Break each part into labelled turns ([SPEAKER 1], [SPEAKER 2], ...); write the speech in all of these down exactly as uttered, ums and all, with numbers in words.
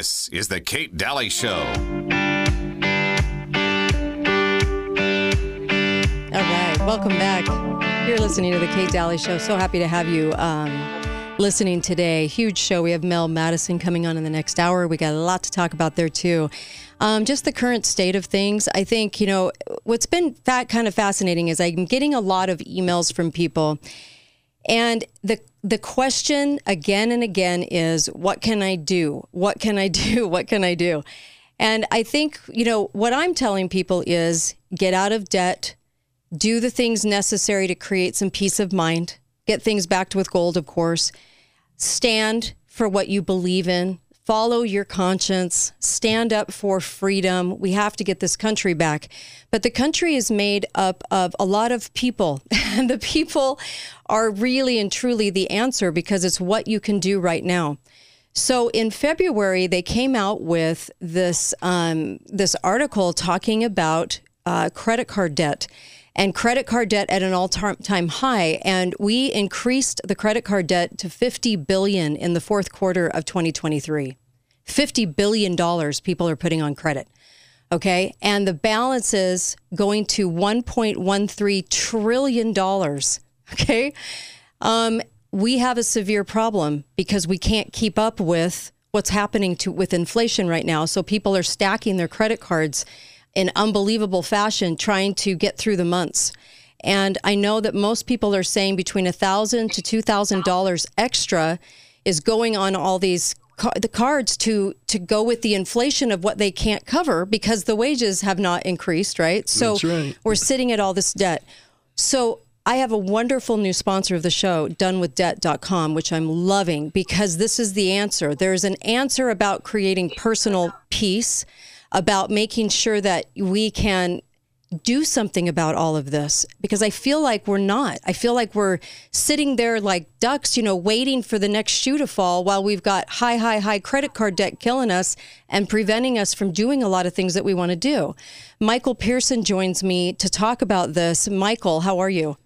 [SPEAKER 1] This is the Kate Daly Show.
[SPEAKER 2] All right, welcome back. You're listening to the Kate Daly Show. So happy to have you um, listening today. Huge show. We have Mel Madison coming on in the next hour. We got a lot to talk about there too. Um, just the current state of things. I think, you know, what's been that kind of fascinating is I'm getting a lot of emails from people. And the the question again and again is, what can I do? What can I do? What can I do? And I think, you know, what I'm telling people is get out of debt, do the things necessary to create some peace of mind, get things backed with gold, of course, stand for what you believe in, follow your conscience, stand up for freedom. We have to get this country back. But the country is made up of a lot of people, and the people are really and truly the answer because it's what you can do right now. So in February, they came out with this um, this article talking about uh, credit card debt and credit card debt at an all-time high. And we increased the credit card debt to fifty billion dollars in the fourth quarter of twenty twenty-three. fifty billion dollars people are putting on credit. Okay. And the balance is going to one point one three trillion dollars. Okay. Um, we have a severe problem because we can't keep up with what's happening to with inflation right now. So people are stacking their credit cards in unbelievable fashion, trying to get through the months. And I know that most people are saying between one thousand dollars to two thousand dollars extra is going on all these car- the cards to to go with the inflation of what they can't cover because the wages have not increased, right? So
[SPEAKER 3] That's right.
[SPEAKER 2] We're sitting at all this debt. So I have a wonderful new sponsor of the show, done with debt dot com, which I'm loving because this is the answer. There's an answer about creating personal peace, about making sure that we can do something about all of this, because I feel like we're not. I feel like we're sitting there like ducks, you know, waiting for the next shoe to fall while we've got high, high, high credit card debt killing us and preventing us from doing a lot of things that we want to do. Michael Pearson joins me to talk about this. Michael, how are you?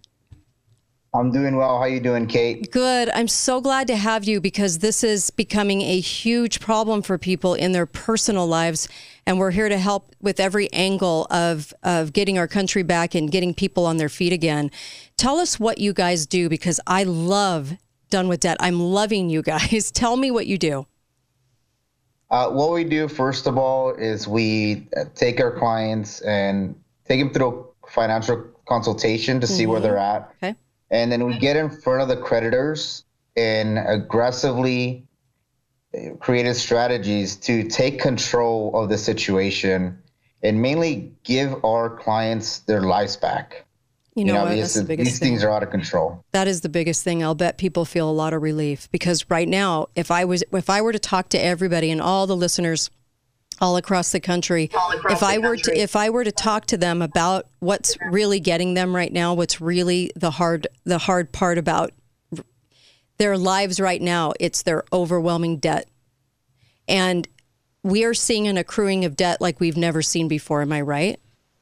[SPEAKER 4] I'm doing well. How you doing, Kate?
[SPEAKER 2] Good. I'm so glad to have you because this is becoming a huge problem for people in their personal lives. And we're here to help with every angle of, of getting our country back and getting people on their feet again. Tell us what you guys do because I love Done with Debt. I'm loving you guys. Tell me what you do.
[SPEAKER 4] Uh, what we do, first of all, is we take our clients and take them through a financial consultation to see mm-hmm. where they're at.
[SPEAKER 2] Okay.
[SPEAKER 4] And then we get in front of the creditors and aggressively created strategies to take control of the situation and mainly give our clients their lives back.
[SPEAKER 2] You know,
[SPEAKER 4] you know
[SPEAKER 2] what?
[SPEAKER 4] these,
[SPEAKER 2] That's the biggest
[SPEAKER 4] these
[SPEAKER 2] thing.
[SPEAKER 4] things are out of control.
[SPEAKER 2] That is the biggest thing. I'll bet people feel a lot of relief because right now, if I was, if I were to talk to everybody and all the listeners all across the country,
[SPEAKER 5] across
[SPEAKER 2] if
[SPEAKER 5] the
[SPEAKER 2] I
[SPEAKER 5] country.
[SPEAKER 2] were to, if I were to talk to them about what's really getting them right now, what's really the hard, the hard part about their lives right now, it's their overwhelming debt. And we are seeing an accruing of debt like we've never seen before. Am I right?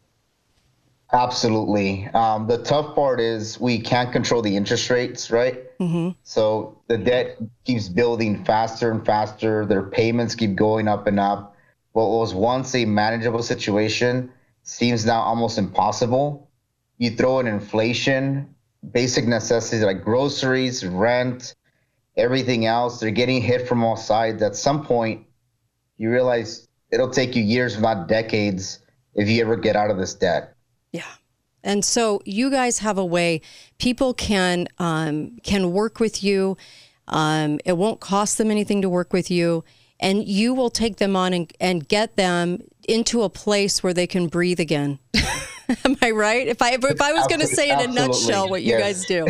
[SPEAKER 4] Absolutely. Um, the tough part is we can't control the interest rates, right?
[SPEAKER 2] Mm-hmm.
[SPEAKER 4] So the debt keeps building faster and faster. Their payments keep going up and up. What was once a manageable situation seems now almost impossible. You throw in inflation, basic necessities like groceries, rent, everything else, they're getting hit from all sides. At some point, you realize it'll take you years, if not decades, if you ever get out of this debt.
[SPEAKER 2] Yeah. And so you guys have a way people can um, can work with you. Um, it won't cost them anything to work with you. And you will take them on and, and get them into a place where they can breathe again. Am I right? If I if I was going to say in a nutshell what you
[SPEAKER 4] yes.
[SPEAKER 2] guys do.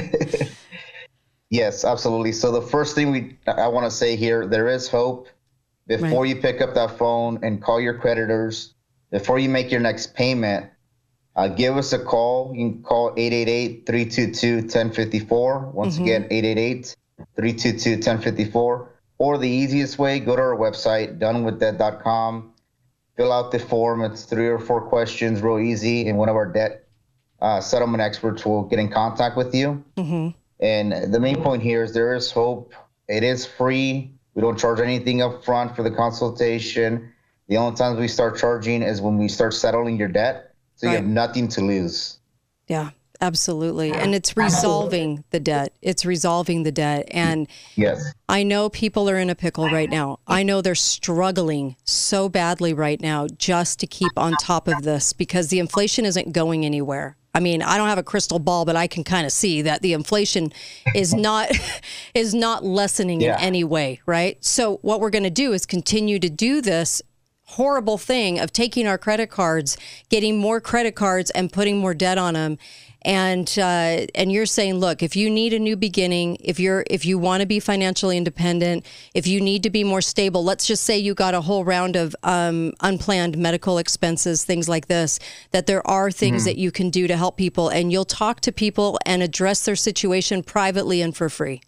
[SPEAKER 4] Yes, absolutely. So the first thing we I want to say here, there is hope. Before
[SPEAKER 2] Right.
[SPEAKER 4] you pick up that phone and call your creditors, before you make your next payment, uh, give us a call. You can call eight eight eight, three two two, one zero five four. Once
[SPEAKER 2] Mm-hmm.
[SPEAKER 4] again, eight eight eight, three two two, one zero five four. Or the easiest way, go to our website, done with debt dot com. Fill out the form. It's three or four questions, real easy. And one of our debt uh, settlement experts will get in contact with you.
[SPEAKER 2] Mm-hmm.
[SPEAKER 4] And the main point here is there is hope. It is free. We don't charge anything up front for the consultation. The only times we start charging is when we start settling your debt. So
[SPEAKER 2] Right.
[SPEAKER 4] you have nothing to lose.
[SPEAKER 2] Yeah, absolutely. And it's resolving the debt. It's resolving the debt. And
[SPEAKER 4] Yes.
[SPEAKER 2] I know people are in a pickle right now. I know they're struggling so badly right now just to keep on top of this because the inflation isn't going anywhere. I mean, I don't have a crystal ball, but I can kind of see that the inflation is not is not lessening
[SPEAKER 4] Yeah.
[SPEAKER 2] in any way, right? So what we're going to do is continue to do this horrible thing of taking our credit cards, getting more credit cards and putting more debt on them. And uh, and you're saying, look, if you need a new beginning, if you're if you want to be financially independent, if you need to be more stable, let's just say you got a whole round of um, unplanned medical expenses, things like this, that there are things
[SPEAKER 4] Mm-hmm.
[SPEAKER 2] that you can do to help people, and you'll talk to people and address their situation privately and for free.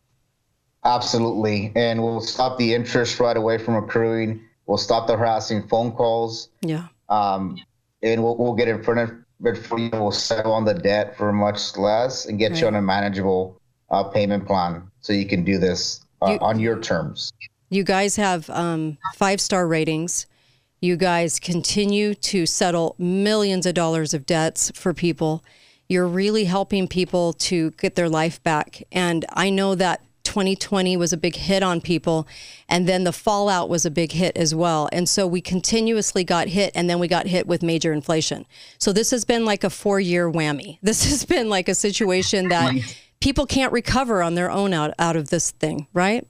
[SPEAKER 4] Absolutely. And we'll stop the interest right away from accruing. We'll stop the harassing phone calls.
[SPEAKER 2] Yeah.
[SPEAKER 4] Um, and we'll, we'll get in front of it for you. We'll settle on the debt for much less and get
[SPEAKER 2] Right.
[SPEAKER 4] you on a manageable uh, payment plan so you can do this uh,
[SPEAKER 2] You-
[SPEAKER 4] on your terms.
[SPEAKER 2] You guys have um, five-star ratings. You guys continue to settle millions of dollars of debts for people. You're really helping people to get their life back. And I know that twenty twenty was a big hit on people, and then the fallout was a big hit as well. And so we continuously got hit, and then we got hit with major inflation. So this has been like a four-year whammy. This has been like a situation that people can't recover on their own out, out of this thing, right?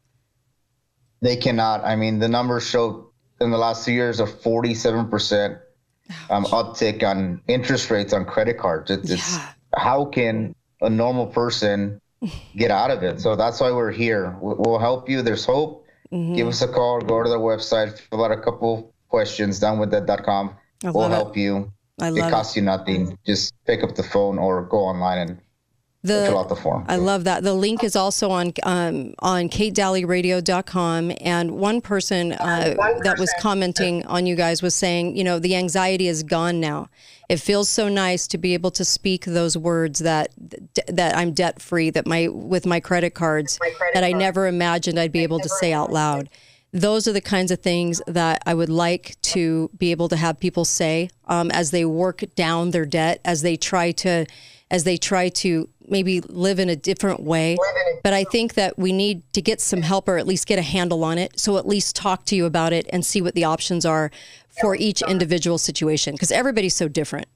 [SPEAKER 4] They cannot. I mean, the numbers show in the last two years a forty-seven percent um, uptick on interest rates on credit cards. It, It's
[SPEAKER 2] Yeah.
[SPEAKER 4] how can a normal person get out of it? So that's why we're here. We- We'll help you. There's hope.
[SPEAKER 2] Mm-hmm.
[SPEAKER 4] Give us a call. Go to their website. Fill out a couple questions. done with that dot com.
[SPEAKER 2] I
[SPEAKER 4] We'll
[SPEAKER 2] love it.
[SPEAKER 4] help you.
[SPEAKER 2] I
[SPEAKER 4] It
[SPEAKER 2] love it.
[SPEAKER 4] costs you nothing. Just pick up the phone or go online and fill out
[SPEAKER 2] The,
[SPEAKER 4] the form.
[SPEAKER 2] I love that. The link is also on um, on kate daly radio dot com. And one person uh, that was commenting on you guys was saying, you know, the anxiety is gone now. It feels so nice to be able to speak those words that that I'm debt free, that my with my credit cards that I never imagined I'd be able to say out loud. Those are the kinds of things that I would like to be able to have people say um, as they work down their debt, as they try to, as they try to maybe live in a different way. But I think that we need to get some help or at least get a handle on it. So at least talk to you about it and see what the options are for each individual situation, because everybody's so different.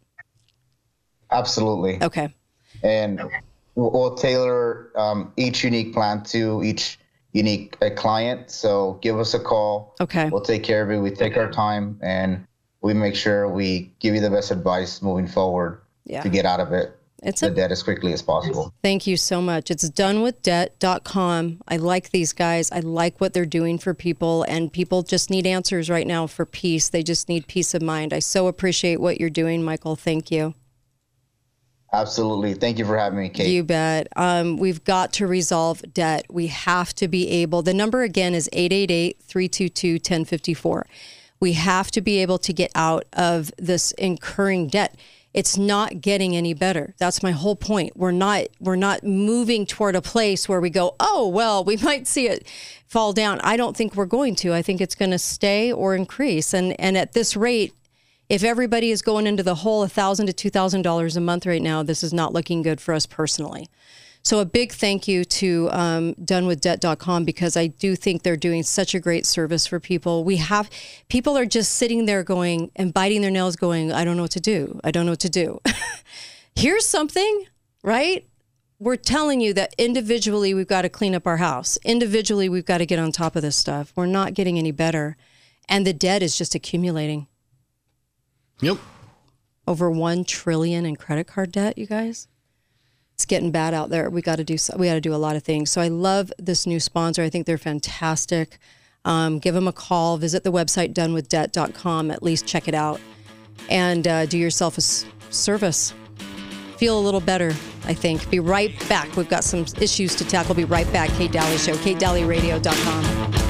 [SPEAKER 4] Absolutely.
[SPEAKER 2] Okay.
[SPEAKER 4] And we'll, we'll tailor um, each unique plan to each unique uh, client. So give us a call.
[SPEAKER 2] Okay.
[SPEAKER 4] We'll take care of it. We take our time and we make sure we give you the best advice moving forward
[SPEAKER 2] Yeah.
[SPEAKER 4] to get out of it,
[SPEAKER 2] It's
[SPEAKER 4] the
[SPEAKER 2] a
[SPEAKER 4] debt as quickly as possible.
[SPEAKER 2] Thank you so much. It's done with debt dot com. I like these guys. I like what they're doing for people, and people just need answers right now for peace. They just need peace of mind. I so appreciate what you're doing, Michael. Thank you.
[SPEAKER 4] Absolutely. Thank you for having me, Kate.
[SPEAKER 2] You bet. Um, we've got to resolve debt. We have to be able, the number again is eight eight eight, three two two, one zero five four. We have to be able to get out of this incurring debt. It's not getting any better. That's my whole point. We're not we're not moving toward a place where we go, oh, well, we might see it fall down. I don't think we're going to. I think it's going to stay or increase. And and at this rate, if everybody is going into the hole one thousand dollars to two thousand dollars a month right now, this is not looking good for us personally. So a big thank you to um, done with debt dot com, because I do think they're doing such a great service for people. We have, people are just sitting there going and biting their nails going, I don't know what to do. I don't know what to do. Here's something, right? We're telling you that individually we've got to clean up our house. Individually we've got to get on top of this stuff. We're not getting any better. And the debt is just accumulating.
[SPEAKER 1] Yep.
[SPEAKER 2] Over one trillion in credit card debt, you guys. It's getting bad out there. We got to do we got to do a lot of things. So I love this new sponsor. I think they're fantastic. Um, give them a call. Visit the website done with debt dot com. At least check it out, and uh, do yourself a s- service. Feel a little better, I think. Be right back. We've got some issues to tackle. Be right back. Kate Daly Show. Kate Daly Radio dot com.